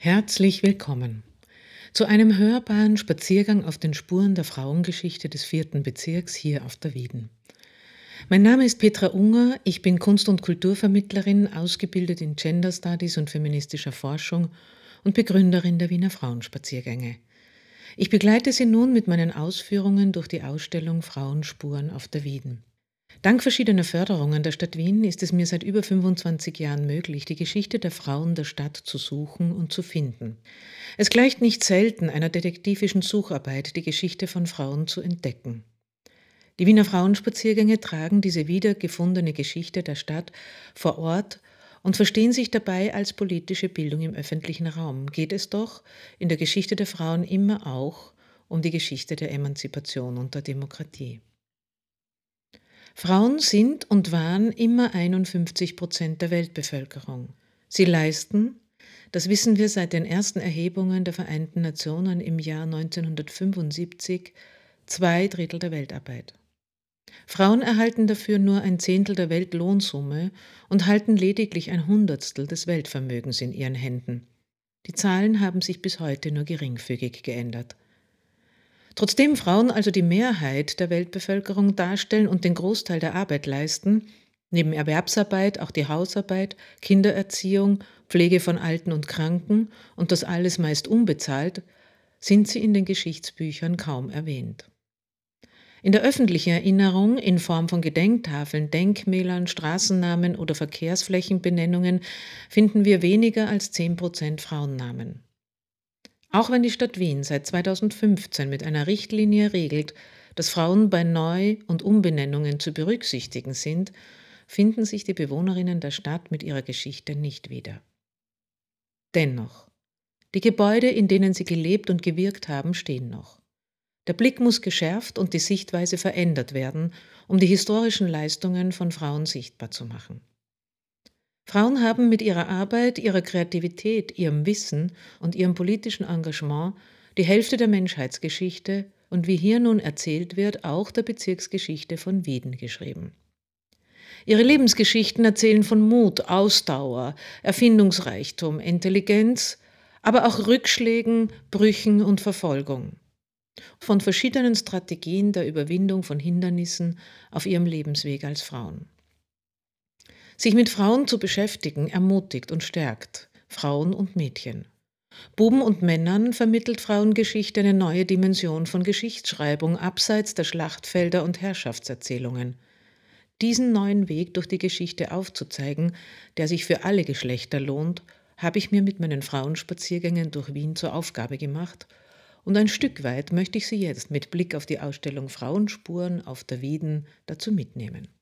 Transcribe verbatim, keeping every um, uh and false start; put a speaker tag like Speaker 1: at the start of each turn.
Speaker 1: Herzlich willkommen zu einem hörbaren Spaziergang auf den Spuren der Frauengeschichte des vierten Bezirks hier auf der Wieden. Mein Name ist Petra Unger, ich bin Kunst- und Kulturvermittlerin, ausgebildet in Gender Studies und feministischer Forschung und Begründerin der Wiener Frauenspaziergänge. Ich begleite Sie nun mit meinen Ausführungen durch die Ausstellung Frauenspuren auf der Wieden. Dank verschiedener Förderungen der Stadt Wien ist es mir seit über fünfundzwanzig Jahren möglich, die Geschichte der Frauen der Stadt zu suchen und zu finden. Es gleicht nicht selten einer detektivischen Sucharbeit, die Geschichte von Frauen zu entdecken. Die Wiener Frauenspaziergänge tragen diese wiedergefundene Geschichte der Stadt vor Ort und verstehen sich dabei als politische Bildung im öffentlichen Raum. Geht es doch in der Geschichte der Frauen immer auch um die Geschichte der Emanzipation und der Demokratie. Frauen sind und waren immer einundfünfzig Prozent der Weltbevölkerung. Sie leisten, das wissen wir seit den ersten Erhebungen der Vereinten Nationen im Jahr neunzehnhundertfünfundsiebzig, zwei Drittel der Weltarbeit. Frauen erhalten dafür nur ein Zehntel der Weltlohnsumme und halten lediglich ein Hundertstel des Weltvermögens in ihren Händen. Die Zahlen haben sich bis heute nur geringfügig geändert. Trotzdem Frauen also die Mehrheit der Weltbevölkerung darstellen und den Großteil der Arbeit leisten, neben Erwerbsarbeit auch die Hausarbeit, Kindererziehung, Pflege von Alten und Kranken und das alles meist unbezahlt, sind sie in den Geschichtsbüchern kaum erwähnt. In der öffentlichen Erinnerung in Form von Gedenktafeln, Denkmälern, Straßennamen oder Verkehrsflächenbenennungen finden wir weniger als zehn Prozent Frauennamen. Auch wenn die Stadt Wien seit zweitausendfünfzehn mit einer Richtlinie regelt, dass Frauen bei Neu- und Umbenennungen zu berücksichtigen sind, finden sich die Bewohnerinnen der Stadt mit ihrer Geschichte nicht wieder. Dennoch, die Gebäude, in denen sie gelebt und gewirkt haben, stehen noch. Der Blick muss geschärft und die Sichtweise verändert werden, um die historischen Leistungen von Frauen sichtbar zu machen. Frauen haben mit ihrer Arbeit, ihrer Kreativität, ihrem Wissen und ihrem politischen Engagement die Hälfte der Menschheitsgeschichte und wie hier nun erzählt wird, auch der Bezirksgeschichte von Wieden geschrieben. Ihre Lebensgeschichten erzählen von Mut, Ausdauer, Erfindungsreichtum, Intelligenz, aber auch Rückschlägen, Brüchen und Verfolgung. Von verschiedenen Strategien der Überwindung von Hindernissen auf ihrem Lebensweg als Frauen. Sich mit Frauen zu beschäftigen, ermutigt und stärkt Frauen und Mädchen. Buben und Männern vermittelt Frauengeschichte eine neue Dimension von Geschichtsschreibung abseits der Schlachtfelder und Herrschaftserzählungen. Diesen neuen Weg durch die Geschichte aufzuzeigen, der sich für alle Geschlechter lohnt, habe ich mir mit meinen Frauenspaziergängen durch Wien zur Aufgabe gemacht und ein Stück weit möchte ich Sie jetzt mit Blick auf die Ausstellung Frauenspuren auf der Wieden dazu mitnehmen.